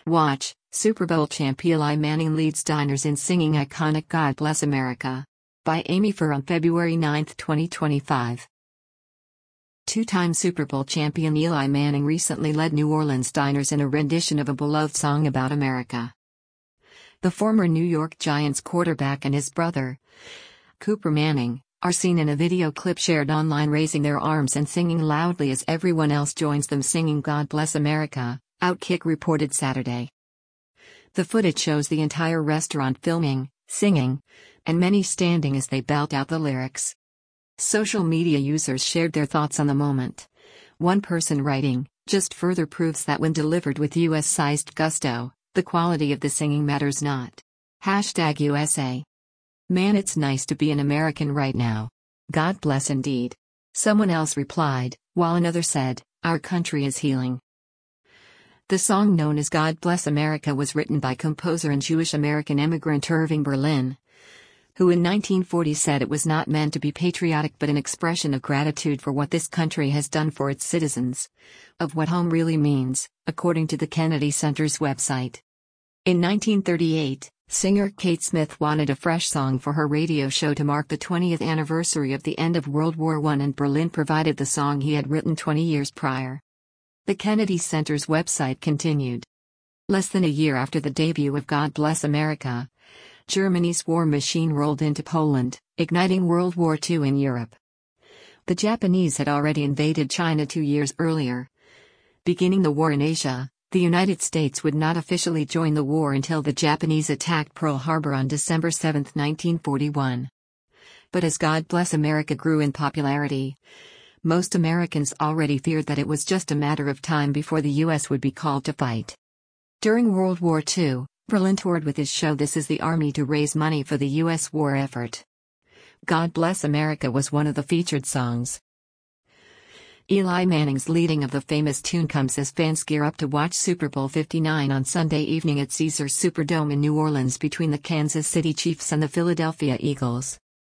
Watch, Super Bowl champ Eli Manning leads diners in singing iconic God Bless America. By Amy Furr on February 9, 2025. Two-time Super Bowl champion Eli Manning recently led New Orleans diners in a rendition of a beloved song about America. The former New York Giants quarterback and his brother, Cooper Manning, are seen in a video clip shared online raising their arms and singing loudly as everyone else joins them singing God Bless America, Outkick reported Saturday. The footage shows the entire restaurant filming, singing, and many standing as they belt out the lyrics. Social media users shared their thoughts on the moment. One person writing, "Just further proves that when delivered with US-sized gusto, the quality of the singing matters not. #USA. Man, it's nice to be an American right now. God bless indeed." Someone else replied, while another said, "Our country is healing." The song known as God Bless America was written by composer and Jewish-American immigrant Irving Berlin, who in 1940 said it was not meant to be patriotic but an expression of gratitude for what this country has done for its citizens, of what home really means, according to the Kennedy Center's website. In 1938, singer Kate Smith wanted a fresh song for her radio show to mark the 20th anniversary of the end of World War I, and Berlin provided the song he had written 20 years prior. The Kennedy Center's website continued. Less than a year after the debut of God Bless America, Germany's war machine rolled into Poland, igniting World War II in Europe. The Japanese had already invaded China 2 years earlier. Beginning the war in Asia, the United States would not officially join the war until the Japanese attacked Pearl Harbor on December 7, 1941. But as God Bless America grew in popularity, most Americans already feared that it was just a matter of time before the U.S. would be called to fight. During World War II, Berlin toured with his show This Is the Army to raise money for the U.S. war effort. God Bless America was one of the featured songs. Eli Manning's leading of the famous tune comes as fans gear up to watch Super Bowl 59 on Sunday evening at Caesars Superdome in New Orleans between the Kansas City Chiefs and the Philadelphia Eagles.